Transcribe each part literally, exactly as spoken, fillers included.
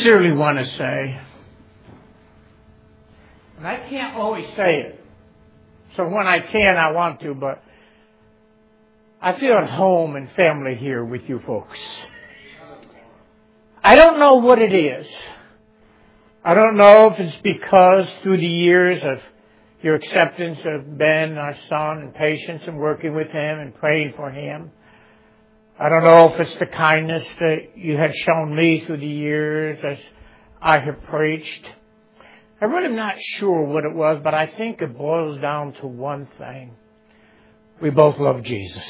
sincerely want to say, and I can't always say it, so when I can, I want to, but I feel at home and family here with you folks. I don't know what it is. I don't know if it's because through the years of your acceptance of Ben, our son, and patience and working with him and praying for him. I don't know if it's the kindness that you have shown me through the years as I have preached. I'm really not sure what it was, but I think it boils down to one thing. We both love Jesus.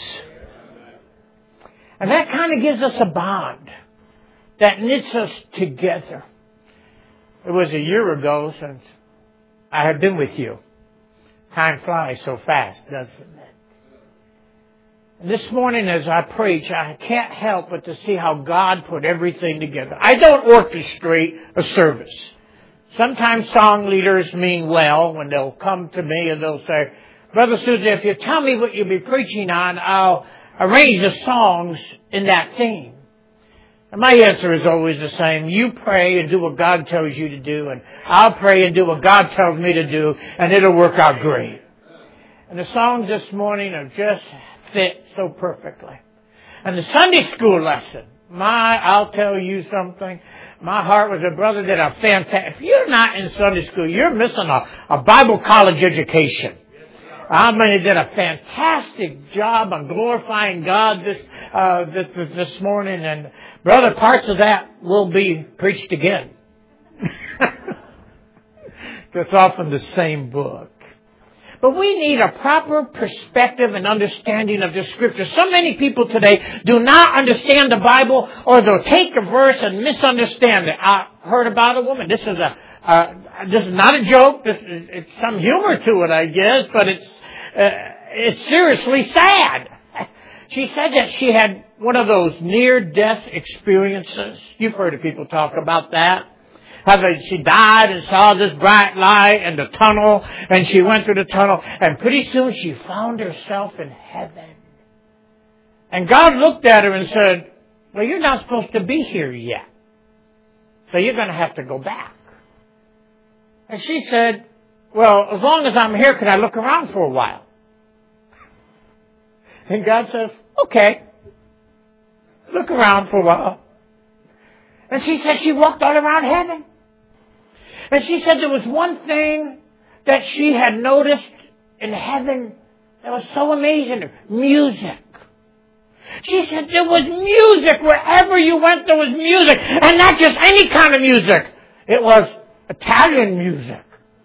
And that kind of gives us a bond that knits us together. It was a year ago since I had been with you. Time flies so fast, doesn't it? And this morning as I preach, I can't help but to see how God put everything together. I don't orchestrate a service. Sometimes song leaders mean well when they'll come to me and they'll say, Brother Susan, if you tell me what you'll be preaching on, I'll arrange the songs in that theme. And my answer is always the same. You pray and do what God tells you to do, and I'll pray and do what God tells me to do, and it'll work out great. And the songs this morning have just fit so perfectly. And the Sunday school lesson, my, I'll tell you something. My heart was a brother did a fantastic. If you're not in Sunday school, you're missing a, a Bible college education. I mean, he did a fantastic job on glorifying God this, uh, this, this, this morning. And brother, parts of that will be preached again. That's often the same book. But we need a proper perspective and understanding of the Scripture. So many people today do not understand the Bible, or they'll take a verse and misunderstand it. I heard about a woman. This is a uh, this is not a joke. This is, it's some humor to it, I guess, but it's uh, it's seriously sad. She said that she had one of those near-death experiences. You've heard of people talk about that. How they, she died and saw this bright light and the tunnel, and she went through the tunnel, and pretty soon she found herself in heaven. And God looked at her and said, well, you're not supposed to be here yet, so you're going to have to go back. And she said, well, as long as I'm here, can I look around for a while? And God says, okay, look around for a while. And she said she walked all around heaven. And she said there was one thing that she had noticed in heaven that was so amazing. Music. She said there was music. Wherever you went, there was music. And not just any kind of music. It was Italian music.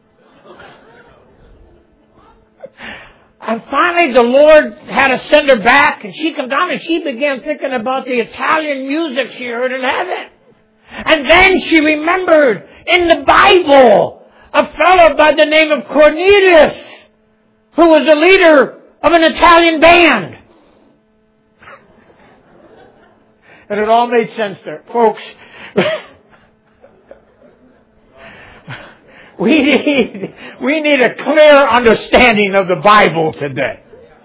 And finally the Lord had to send her back. And she came down and she began thinking about the Italian music she heard in heaven. And then she remembered in the Bible a fellow by the name of Cornelius, who was the leader of an Italian band. And it all made sense there. Folks, we need, we need a clear understanding of the Bible today.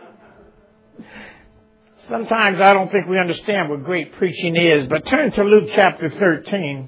Sometimes I don't think we understand what great preaching is, but turn to Luke chapter thirteen.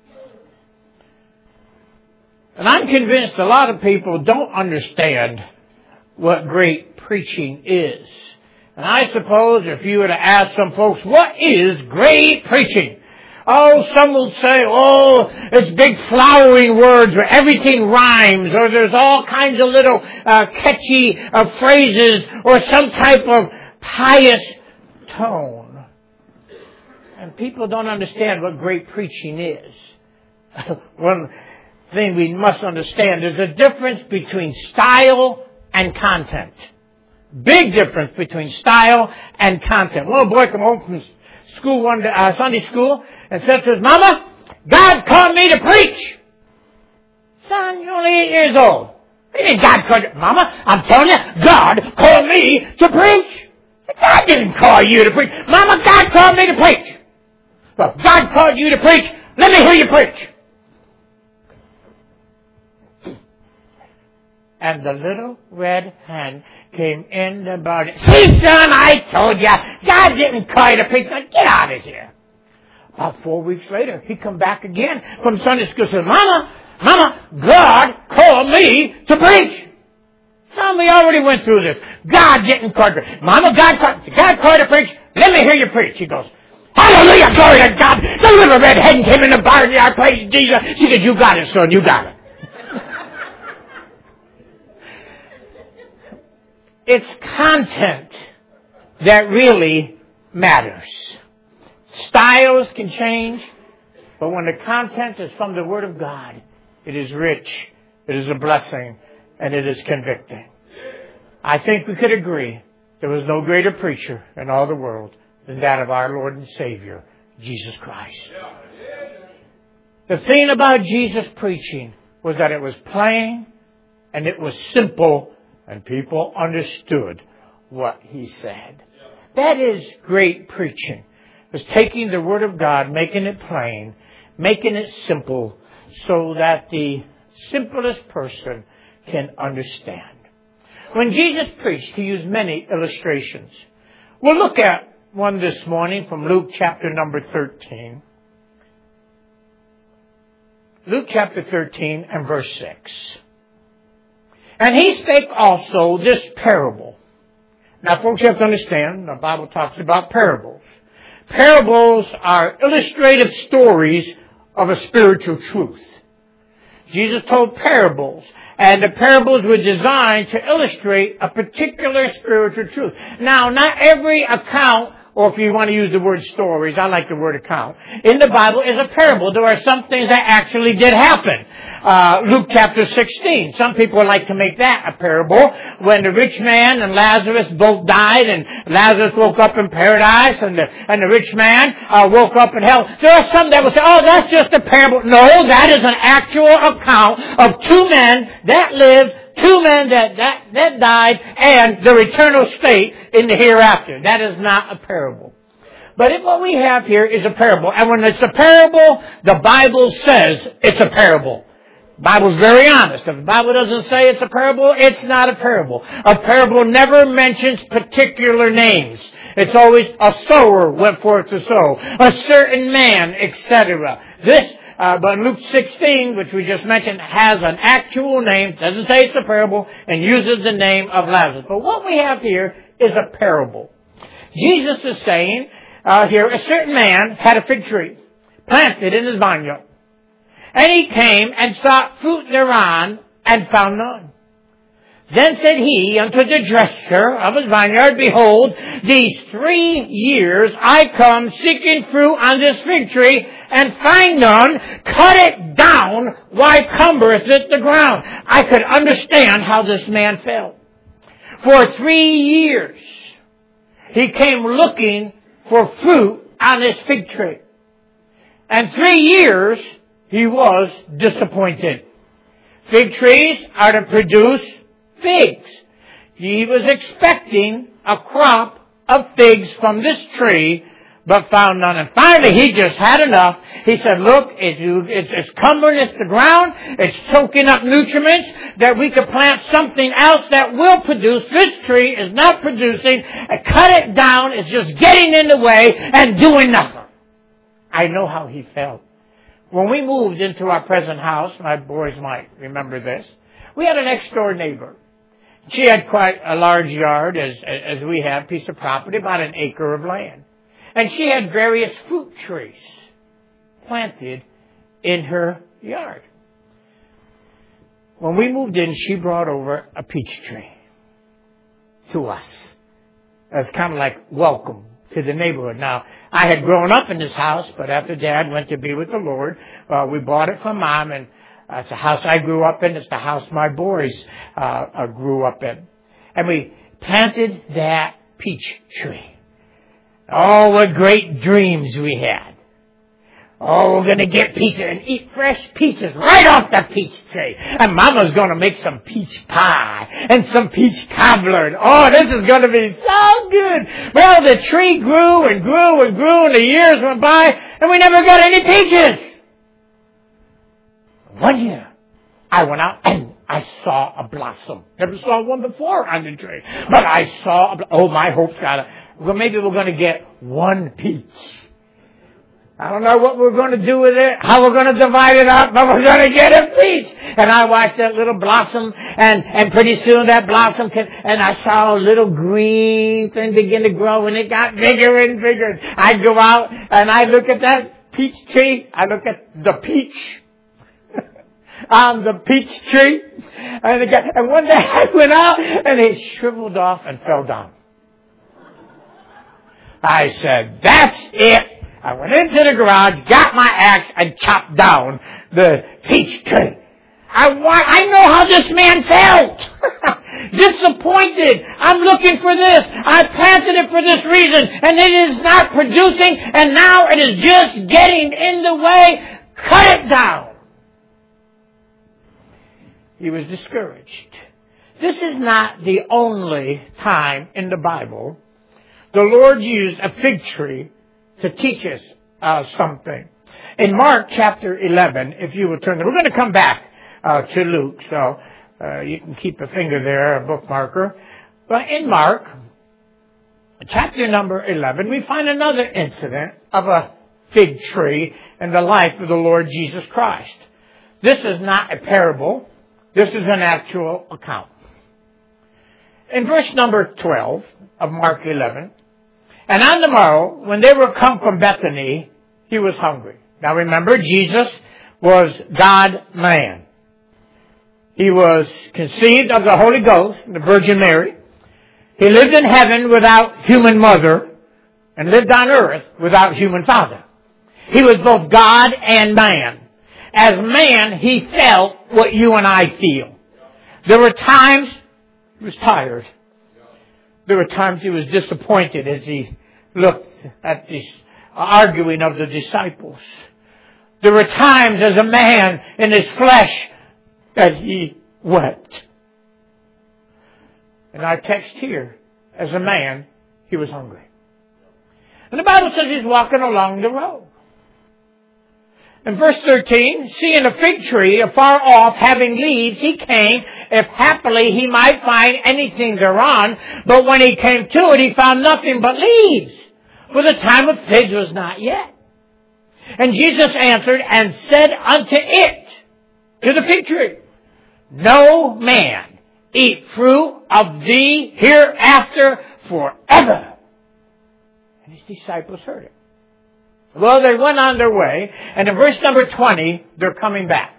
And I'm convinced a lot of people don't understand what great preaching is. And I suppose if you were to ask some folks, what is great preaching? Oh, some will say, oh, it's big flowering words where everything rhymes, or there's all kinds of little uh, catchy uh, phrases, or some type of pious tone. And people don't understand what great preaching is. One thing we must understand is the difference between style and content. Big difference between style and content. One little boy came home from school one day, uh, Sunday school, and said to his mama, God called me to preach. Son, you're only eight years old. What do you mean God called you? Mama, I'm telling you, God called me to preach. God didn't call you to preach. Mama, God called me to preach. Well, if God called you to preach, let me hear you preach. And the little red hen came in about it. See, son, I told you, God didn't call you to preach. Now, get out of here. About four weeks later, he come back again from Sunday school and said, Mama, Mama, God called me to preach. Somebody already went through this. God getting called. Mama, God called, God called to preach. Let me hear you preach. He goes, hallelujah, glory to God. The little red hen came in the barnyard, praise Jesus. She said, you got it, son, you got it. It's content that really matters. Styles can change, but when the content is from the Word of God, it is rich, it is a blessing, and it is convicting. I think we could agree there was no greater preacher in all the world than that of our Lord and Savior, Jesus Christ. The thing about Jesus preaching was that it was plain and it was simple and people understood what he said. That is great preaching. It's taking the Word of God, making it plain, making it simple so that the simplest person can understand. When Jesus preached, he used many illustrations. We'll look at one this morning from Luke chapter number thirteen. Luke chapter thirteen and verse six. And he spake also this parable. Now, folks, you have to understand, the Bible talks about parables. Parables are illustrative stories of a spiritual truth. Jesus told parables, and the parables were designed to illustrate a particular spiritual truth. Now, not every account, or if you want to use the word stories, I like the word account, in the Bible is a parable. There are some things that actually did happen. Uh, Luke chapter sixteen. Some people like to make that a parable. When the rich man and Lazarus both died, and Lazarus woke up in paradise, and the, and the rich man uh, woke up in hell. There are some that will say, oh, that's just a parable. No, that is an actual account of two men that lived, two men that, that, that died, and their eternal state in the hereafter. That is not a parable. But if what we have here is a parable, and when it's a parable, the Bible says it's a parable. The Bible's very honest. If the Bible doesn't say it's a parable, it's not a parable. A parable never mentions particular names. It's always a sower went forth to sow, a certain man, et cetera. This Uh, but Luke sixteen, which we just mentioned, has an actual name, doesn't say it's a parable, and uses the name of Lazarus. But what we have here is a parable. Jesus is saying uh, here, a certain man had a fig tree planted in his vineyard. And he came and sought fruit thereon, and found none. Then said he unto the dresser of his vineyard, behold, these three years I come seeking fruit on this fig tree, and find none. Cut it down. Why cumbereth it the ground? I could understand how this man felt. For three years he came looking for fruit on this fig tree. And three years he was disappointed. Fig trees are to produce figs. He was expecting a crop of figs from this tree, but found none. And finally, he just had enough. He said, look, it's, it's cumbering the ground. It's choking up nutrients that we could plant something else that will produce. This tree is not producing. I cut it down. It's just getting in the way and doing nothing. I know how he felt. When we moved into our present house, my boys might remember this, we had a next door neighbor. She had quite a large yard, as as we have, piece of property, about an acre of land. And she had various fruit trees planted in her yard. When we moved in, she brought over a peach tree to us. As kind of like welcome to the neighborhood. Now, I had grown up in this house, but after Dad went to be with the Lord, uh, we bought it from Mom, and uh, it's the house I grew up in. It's the house my boys uh, uh, grew up in. And we planted that peach tree. Oh, what great dreams we had. Oh, we're going to get pizza and eat fresh peaches right off the peach tree. And Mama's going to make some peach pie and some peach cobbler. And, oh, this is going to be so good. Well, the tree grew and grew and grew, and the years went by, and we never got any peaches. One year, I went out and I saw a blossom. Never saw one before on the tree. But I saw, a, oh, my hopes got it. Well, maybe we're going to get one peach. I don't know what we're going to do with it, how we're going to divide it up, but we're going to get a peach. And I watched that little blossom, and, and pretty soon that blossom came, and I saw a little green thing begin to grow, and it got bigger and bigger. I'd go out, and I'd look at that peach tree. I look at the peach on the peach tree. And, it got, and one day I went out, and it shriveled off and fell down. I said, that's it. I went into the garage, got my axe, and chopped down the peach tree. I want, I know how this man felt. Disappointed. I'm looking for this. I planted it for this reason, and it is not producing, and now it is just getting in the way. Cut it down. He was discouraged. This is not the only time in the Bible the Lord used a fig tree to teach us uh, something. In Mark chapter eleven, if you will turn there, we're going to come back uh, to Luke, so uh, you can keep a finger there, a bookmarker. But in Mark, chapter number eleven, we find another incident of a fig tree in the life of the Lord Jesus Christ. This is not a parable. This is an actual account. In verse number twelve of Mark eleven, and on the morrow, when they were come from Bethany, he was hungry. Now remember, Jesus was God-man. He was conceived of the Holy Ghost, the Virgin Mary. He lived in heaven without human mother, and lived on earth without human father. He was both God and man. As man, he felt what you and I feel. There were times he was tired. There were times he was disappointed as he looked at this arguing of the disciples. There were times as a man in his flesh that he wept. In our text here, as a man, he was hungry. And the Bible says he's walking along the road. In verse thirteen, seeing a fig tree afar off having leaves, he came, if happily he might find anything thereon. But when he came to it, he found nothing but leaves, for the time of figs was not yet. And Jesus answered and said unto it, to the fig tree, no man eat fruit of thee hereafter forever. And his disciples heard it. Well, they went on their way, and in verse number twenty, they're coming back.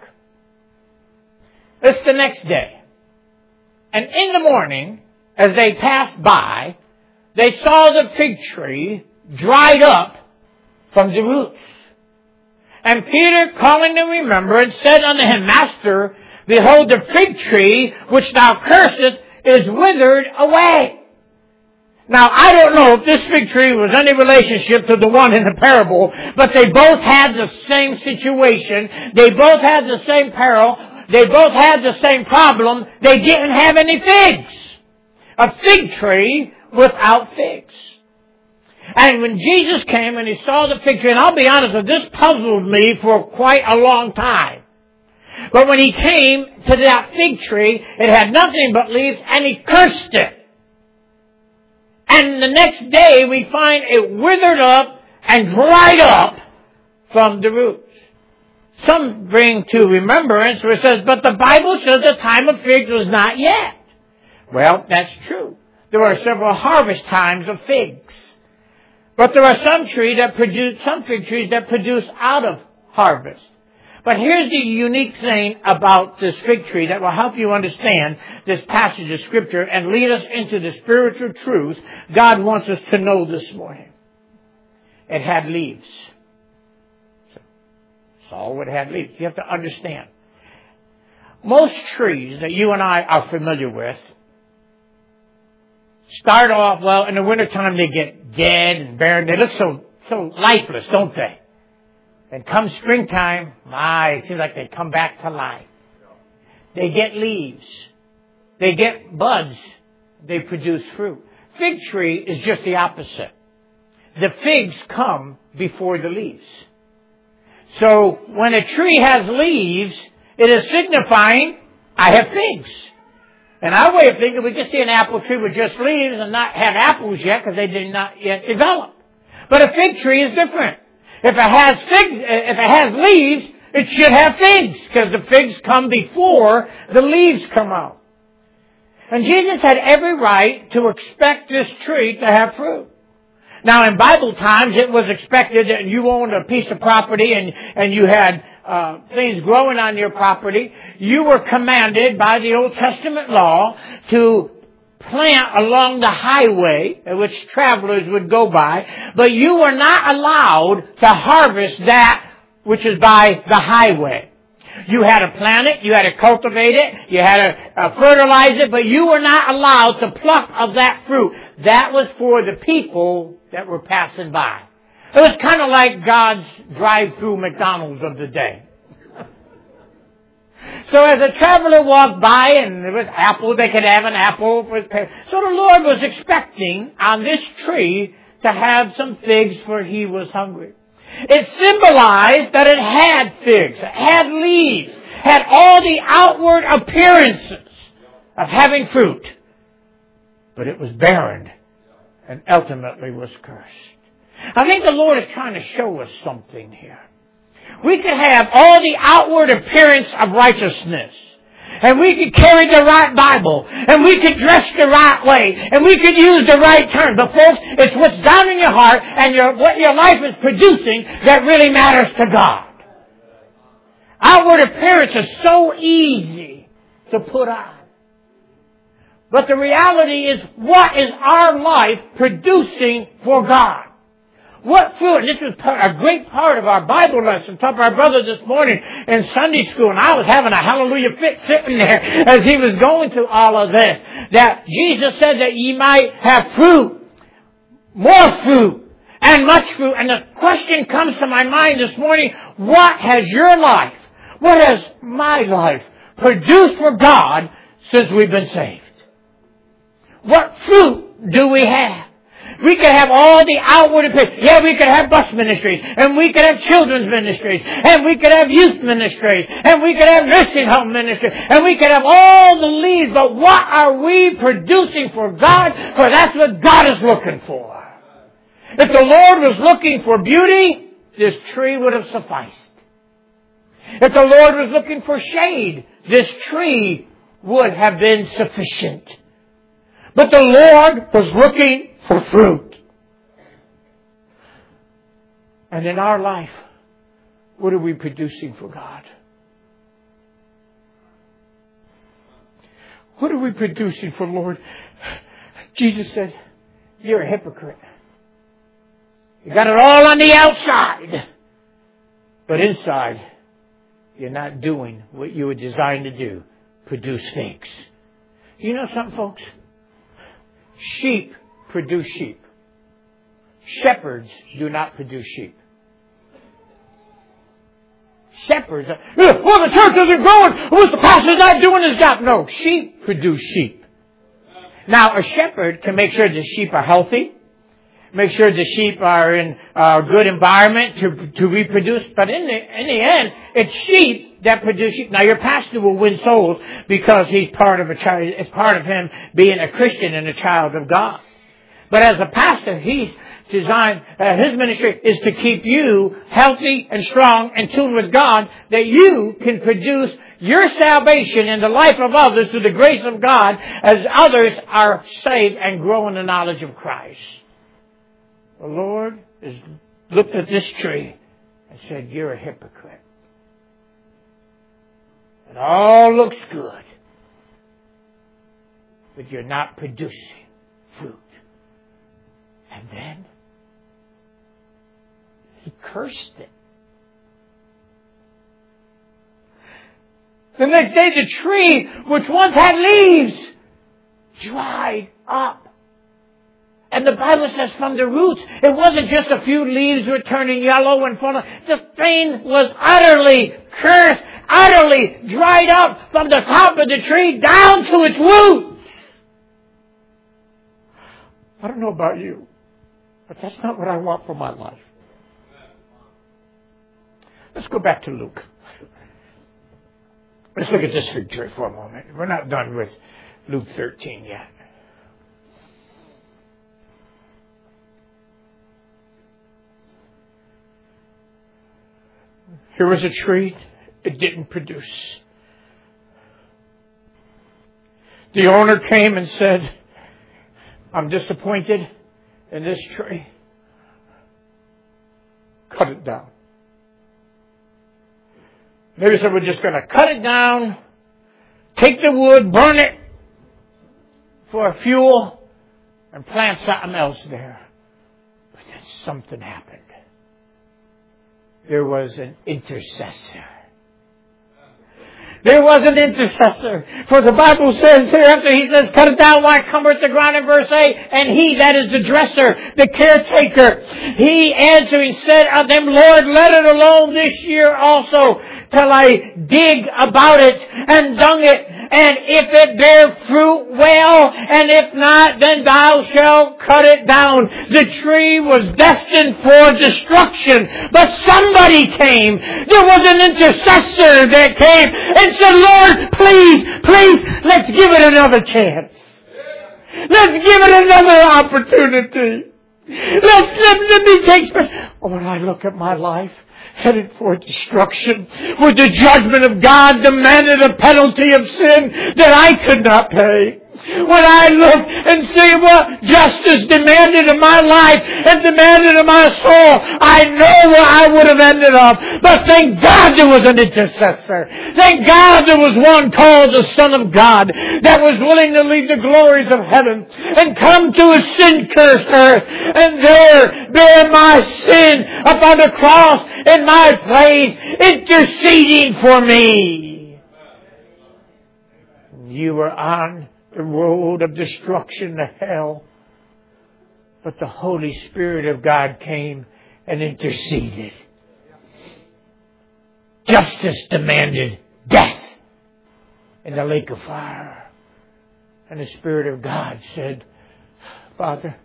It's the next day. And in the morning, as they passed by, they saw the fig tree dried up from the roots. And Peter, calling to remembrance, said unto him, Master, behold, the fig tree which thou cursest is withered away. Now, I don't know if this fig tree was any relationship to the one in the parable, but they both had the same situation. They both had the same peril. They both had the same problem. They didn't have any figs. A fig tree without figs. And when Jesus came and he saw the fig tree, and I'll be honest, this puzzled me for quite a long time. But when he came to that fig tree, it had nothing but leaves, and he cursed it. And the next day we find it withered up and dried up from the roots. Some bring to remembrance where it says, but the Bible says the time of figs was not yet. Well, that's true. There are several harvest times of figs. But there are some trees that produce, some fig trees that produce out of harvest. But here's the unique thing about this fig tree that will help you understand this passage of Scripture and lead us into the spiritual truth God wants us to know this morning. It had leaves. That's all it had leaves. You have to understand. Most trees that you and I are familiar with start off, well, in the wintertime they get dead and barren. They look so, so lifeless, don't they? And come springtime, my, it seems like they come back to life. They get leaves. They get buds. They produce fruit. Fig tree is just the opposite. The figs come before the leaves. So when a tree has leaves, it is signifying, I have figs. And our way of thinking, we can see an apple tree with just leaves and not have apples yet because they did not yet develop. But a fig tree is different. If it has figs, if it has leaves, it should have figs, because the figs come before the leaves come out. And Jesus had every right to expect this tree to have fruit. Now, in Bible times, it was expected that you owned a piece of property and, and you had uh, things growing on your property. You were commanded by the Old Testament law to plant along the highway, which travelers would go by, but you were not allowed to harvest that which is by the highway. You had to plant it, you had to cultivate it, you had to uh, fertilize it, but you were not allowed to pluck of that fruit. That was for the people that were passing by. It was kind of like God's drive-through McDonald's of the day. So as a traveler walked by and there was apple, they could have an apple. For so the Lord was expecting on this tree to have some figs, for he was hungry. It symbolized that it had figs, it had leaves, had all the outward appearances of having fruit. But it was barren and ultimately was cursed. I think the Lord is trying to show us something here. We could have all the outward appearance of righteousness. And we could carry the right Bible. And we could dress the right way. And we could use the right term. But folks, it's what's down in your heart and your, what your life is producing that really matters to God. Outward appearance is so easy to put on. But the reality is, what is our life producing for God? What fruit? And this was part, a great part of our Bible lesson. Taught by our brother this morning in Sunday school. And I was having a hallelujah fit sitting there as he was going through all of this. That Jesus said that ye might have fruit. More fruit. And much fruit. And the question comes to my mind this morning. What has your life, what has my life produced for God since we've been saved? What fruit do we have? We could have all the outward appearance. Yeah, we could have bus ministries, and we could have children's ministries, and we could have youth ministries, and we could have nursing home ministries, and we could have all the leads, but what are we producing for God? For that's what God is looking for. If the Lord was looking for beauty, this tree would have sufficed. If the Lord was looking for shade, this tree would have been sufficient. But the Lord was looking for fruit. And in our life, what are we producing for God? What are we producing for Lord? Jesus said, you're a hypocrite. You got it all on the outside. But inside, you're not doing what you were designed to do. Produce figs. You know something, folks? Sheep produce sheep. Shepherds do not produce sheep. Shepherds, are, well, the church isn't growing. Well, the pastor's not doing his job. No, sheep produce sheep. Now, a shepherd can make sure the sheep are healthy, make sure the sheep are in a good environment to to reproduce. But in the in the end, it's sheep that produce sheep. Now, your pastor will win souls because he's part of a child. It's part of him being a Christian and a child of God. But as a pastor, he's designed, uh, his ministry is to keep you healthy and strong and tuned with God, that you can produce your salvation in the life of others through the grace of God as others are saved and grow in the knowledge of Christ. The Lord has looked at this tree and said, you're a hypocrite. It all looks good, but you're not producing fruit. And then he cursed it. The next day the tree, which once had leaves, dried up. And the Bible says from the roots, it wasn't just a few leaves were turning yellow and falling. The thing was utterly cursed, utterly dried up from the top of the tree down to its roots. I don't know about you, but that's not what I want for my life. Let's go back to Luke. Let's look at this fig tree for a moment. We're not done with Luke thirteen yet. Here was a tree. It didn't produce. The owner came and said, I'm disappointed in this tree. Cut it down. Maybe said, we're just going to cut it down, take the wood, burn it for fuel, and plant something else there. But then something happened. There was an intercessor. There was an intercessor. For the Bible says here after he says, cut it down, why cumbereth the ground in verse eight? And he, that is the dresser, the caretaker, he answering said unto them, Lord, let it alone this year also, till I dig about it and dung it. And if it bear fruit, well, and if not, then thou shalt cut it down. The tree was destined for destruction. But somebody came. There was an intercessor that came and said, Lord, please, please, let's give it another chance. Let's give it another opportunity. Let's, let, let me take space. Oh, when I look at my life, headed for destruction, with the judgment of God demanded a penalty of sin that I could not pay. When I look and see what justice demanded of my life and demanded of my soul, I know where I would have ended up. But thank God there was an intercessor. Thank God there was one called the Son of God that was willing to leave the glories of heaven and come to a sin-cursed earth and there bear my sin upon the cross in my place, interceding for me. You were on the road of destruction to hell. But the Holy Spirit of God came and interceded. Justice demanded death in the lake of fire. And the Spirit of God said, Father,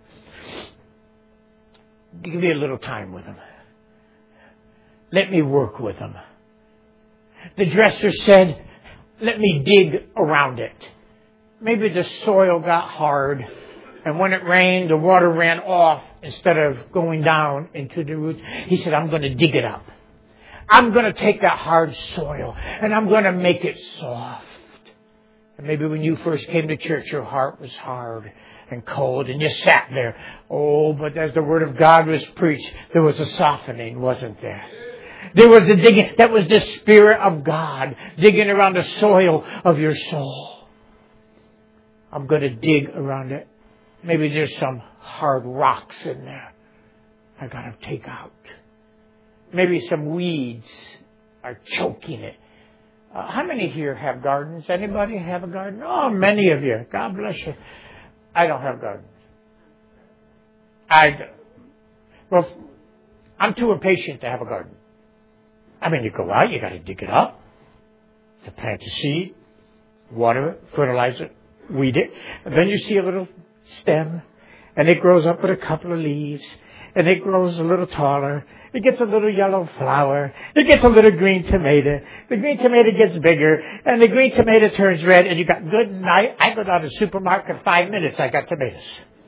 give me a little time with him. Let me work with him. The dresser said, let me dig around it. Maybe the soil got hard, and when it rained, the water ran off instead of going down into the roots. He said, I'm going to dig it up. I'm going to take that hard soil, and I'm going to make it soft. And maybe when you first came to church, your heart was hard and cold, and you sat there. Oh, but as the Word of God was preached, there was a softening, wasn't there? There was a digging. That was the Spirit of God digging around the soil of your soul. I'm going to dig around it. Maybe there's some hard rocks in there I got to take out. Maybe some weeds are choking it. Uh, how many here have gardens? Anybody have a garden? Oh, many of you. God bless you. I don't have gardens. I, well, I'm too impatient to have a garden. I mean, you go out, you got to dig it up, to plant the seed, water it, fertilize it, weed it, and then you see a little stem, and it grows up with a couple of leaves, and it grows a little taller. It gets a little yellow flower. It gets a little green tomato. The green tomato gets bigger, and the green tomato turns red, and you got good night. I go down to the supermarket in five minutes, I got tomatoes.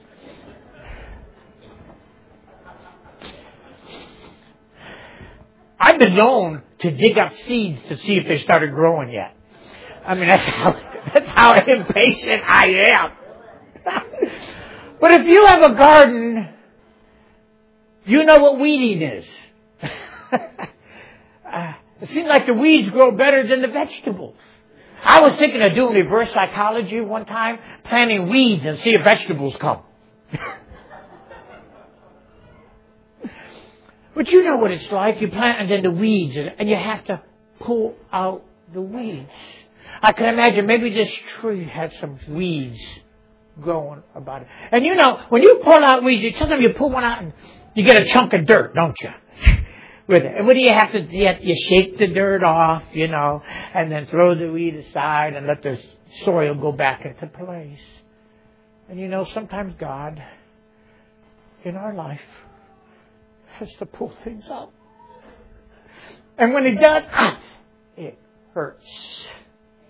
I've been known to dig up seeds to see if they started growing yet. I mean, that's how, that's how impatient I am. But if you have a garden, you know what weeding is. uh, it seems like the weeds grow better than the vegetables. I was thinking of doing reverse psychology one time, planting weeds and see if vegetables come. But you know what it's like. You plant and then the weeds, and you have to pull out the weeds. I can imagine maybe this tree had some weeds growing about it. And you know, when you pull out weeds, sometimes you pull one out and you get a chunk of dirt, don't you? With it. And what do you have to do? You shake the dirt off, you know, and then throw the weed aside and let the soil go back into place. And you know, sometimes God, in our life, has to pull things out. And when He does, ah, it hurts.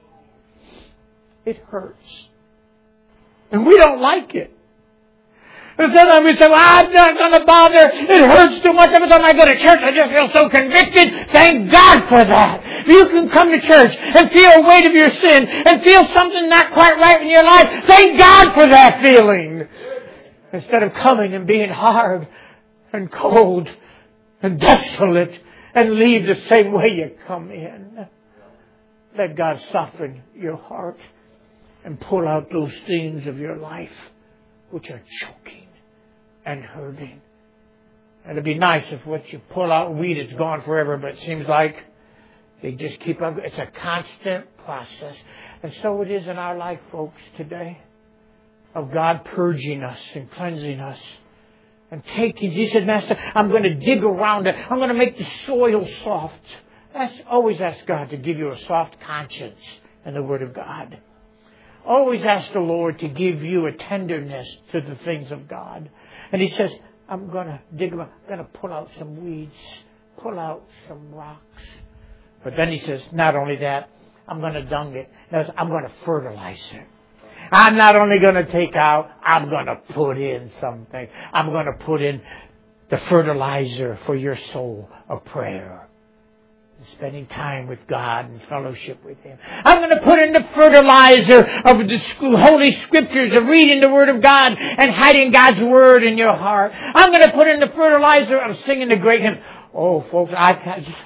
It hurts. And we don't like it. And sometimes we say, well, I'm not going to bother. It hurts too much every time I go to church. I just feel so convicted. Thank God for that. If you can come to church and feel a weight of your sin and feel something not quite right in your life, thank God for that feeling. Instead of coming and being hard and cold and desolate and leave the same way you come in. Let God soften your heart and pull out those things of your life which are choking and hurting. And it'd be nice if what you pull out weed is gone forever, but it seems like they just keep on. It's a constant process. And so it is in our life, folks, today, of God purging us and cleansing us. And taking, he said, Master, I'm going to dig around it. I'm going to make the soil soft. That's, always ask God to give you a soft conscience in the Word of God. Always ask the Lord to give you a tenderness to the things of God. And He says, I'm going to dig around. I'm going to pull out some weeds. Pull out some rocks. But then He says, not only that, I'm going to dung it. No, I'm going to fertilize it. I'm not only going to take out, I'm going to put in something. I'm going to put in the fertilizer for your soul of prayer. Spending time with God and fellowship with Him. I'm going to put in the fertilizer of the Holy Scriptures, of reading the Word of God and hiding God's Word in your heart. I'm going to put in the fertilizer of singing the great hymn. Oh, folks, I can't just...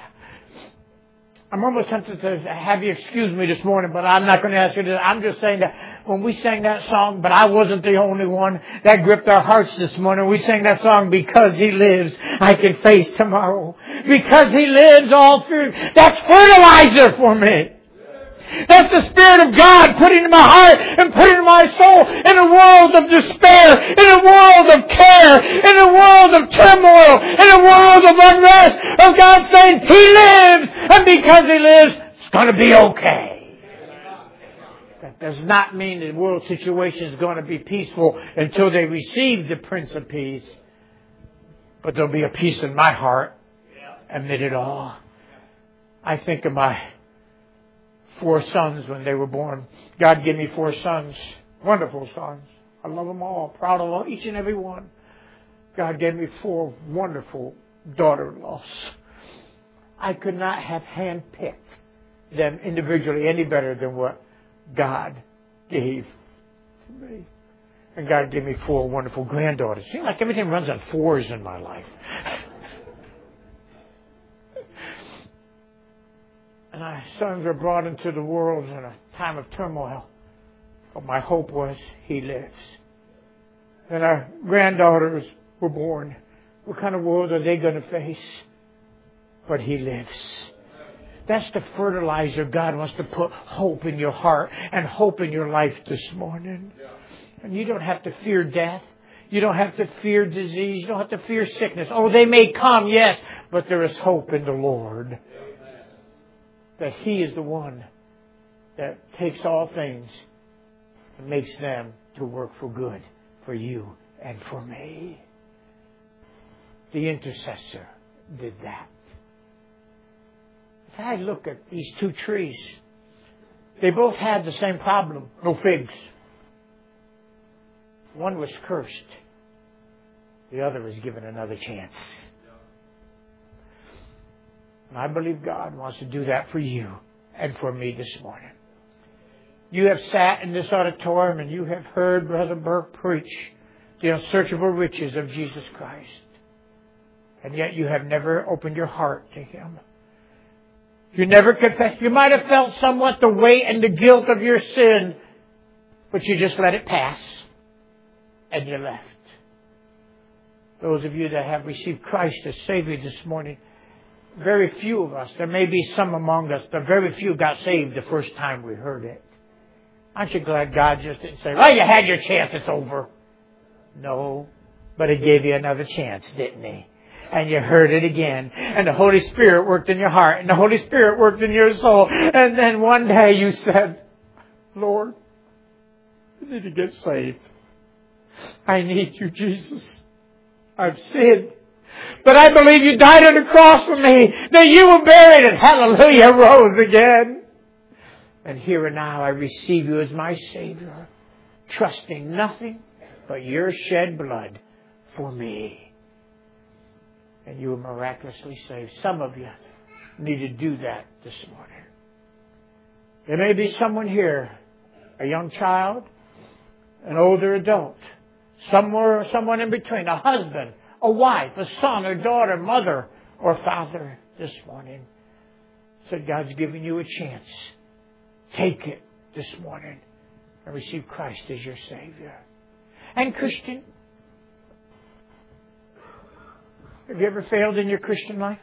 I'm almost tempted to have you excuse me this morning, but I'm not going to ask you this. I'm just saying that when we sang that song, but I wasn't the only one that gripped our hearts this morning. We sang that song, Because He Lives, I Can Face Tomorrow. Because He lives all through. That's fertilizer for me. That's the Spirit of God putting in my heart and putting in my soul in a world of despair, in a world of care, in a world of turmoil, in a world of unrest, of God saying, He lives, and because He lives, it's going to be okay. That does not mean the world situation is going to be peaceful until they receive the Prince of Peace. But there'll be a peace in my heart amid it all. I think of my four sons when they were born. God gave me four sons. Wonderful sons. I love them all. Proud of each and every one. God gave me four wonderful daughter-in-laws. I could not have handpicked them individually any better than what God gave to me. And God gave me four wonderful granddaughters. Seems like everything runs on fours in my life. And our sons were brought into the world in a time of turmoil. But my hope was He lives. And our granddaughters were born. What kind of world are they going to face? But He lives. That's the fertilizer God wants to put hope in your heart and hope in your life this morning. And you don't have to fear death. You don't have to fear disease. You don't have to fear sickness. Oh, they may come, yes, but there is hope in the Lord. That He is the one that takes all things and makes them to work for good for you and for me. The intercessor did that. As I look at these two trees, they both had the same problem, no figs. One was cursed. The other was given another chance. And I believe God wants to do that for you and for me this morning. You have sat in this auditorium and you have heard Brother Burke preach the unsearchable riches of Jesus Christ. And yet you have never opened your heart to Him. You never confessed. You might have felt somewhat the weight and the guilt of your sin, but you just let it pass and you left. Those of you that have received Christ as Savior this morning, very few of us, there may be some among us, but very few got saved the first time we heard it. Aren't you glad God just didn't say, well, you had your chance, it's over. No, but He gave you another chance, didn't He? And you heard it again. And the Holy Spirit worked in your heart. And the Holy Spirit worked in your soul. And then one day you said, Lord, I need to get saved. I need You, Jesus. I've sinned. But I believe You died on the cross for me. That You were buried and hallelujah rose again. And here and now I receive You as my Savior. Trusting nothing but Your shed blood for me. And you were miraculously saved. Some of you need to do that this morning. There may be someone here, a young child, an older adult, somewhere or someone in between, a husband, a wife, a son or daughter, mother or father this morning. So God's giving you a chance. Take it this morning and receive Christ as your Savior. And Christian, have you ever failed in your Christian life?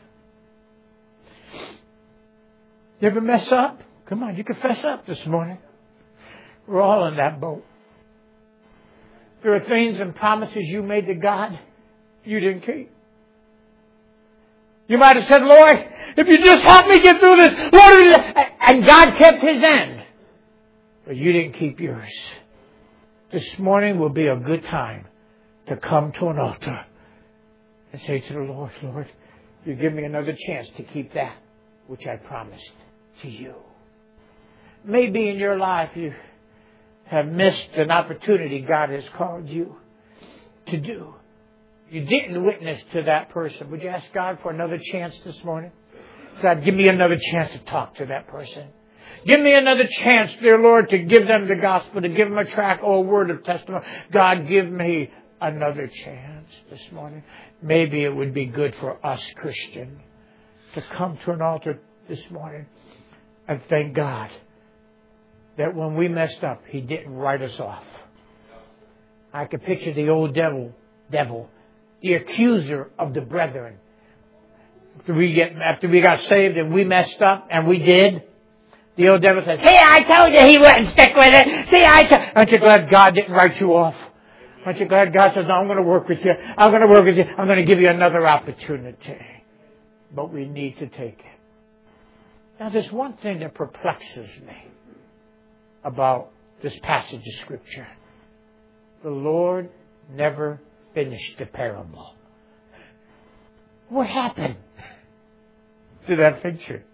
You ever mess up? Come on, you can fess up this morning. We're all in that boat. There are things and promises you made to God you didn't keep. You might have said, Lord, if you just help me get through this, Lord, and God kept His end. But you didn't keep yours. This morning will be a good time to come to an altar and say to the Lord, Lord, you give me another chance to keep that which I promised to you. Maybe in your life you have missed an opportunity God has called you to do. You didn't witness to that person. Would you ask God for another chance this morning? God, give me another chance to talk to that person. Give me another chance, dear Lord, to give them the gospel, to give them a tract or a word of testimony. God, give me another chance this morning. Maybe it would be good for us, Christian, to come to an altar this morning and thank God that when we messed up, He didn't write us off. I could picture the old devil, devil, the accuser of the brethren. After we get, after we got saved and we messed up, and we did, the old devil says, "See, I told you he wouldn't stick with it. See, I told." Aren't you glad God didn't write you off? Aren't you glad God says, "No, I'm going to work with you. I'm going to work with you. I'm going to give you another opportunity." But we need to take it. Now, there's one thing that perplexes me about this passage of Scripture. The Lord never finished the parable. What happened to that picture?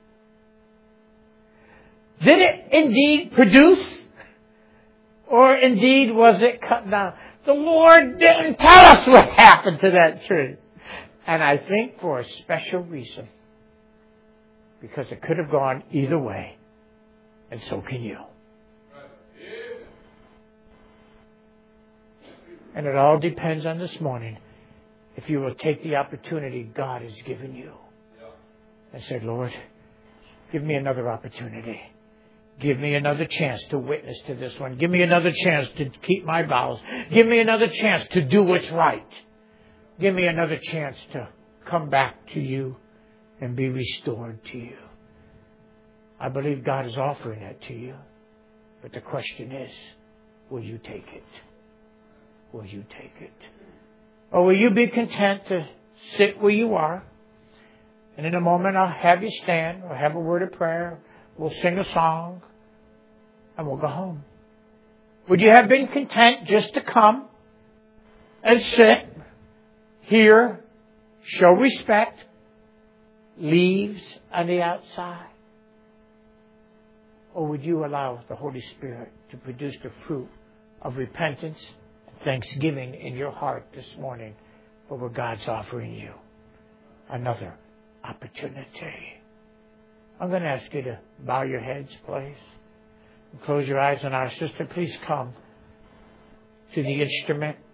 Did it indeed produce? Or indeed was it cut down? The Lord didn't tell us what happened to that tree. And I think for a special reason. Because it could have gone either way. And so can you. And it all depends on this morning if you will take the opportunity God has given you. And say, Lord, give me another opportunity. Give me another chance to witness to this one. Give me another chance to keep my vows. Give me another chance to do what's right. Give me another chance to come back to you and be restored to you. I believe God is offering that to you. But the question is, will you take it? Will you take it? Or will you be content to sit where you are? And in a moment I'll have you stand. We'll have a word of prayer. We'll sing a song. And we'll go home. Would you have been content just to come and sit, hear, show respect, leaves on the outside? Or would you allow the Holy Spirit to produce the fruit of repentance and thanksgiving in your heart this morning for what God's offering you? Another opportunity. I'm going to ask you to bow your heads, please. And close your eyes. And our sister, please come to the instrument.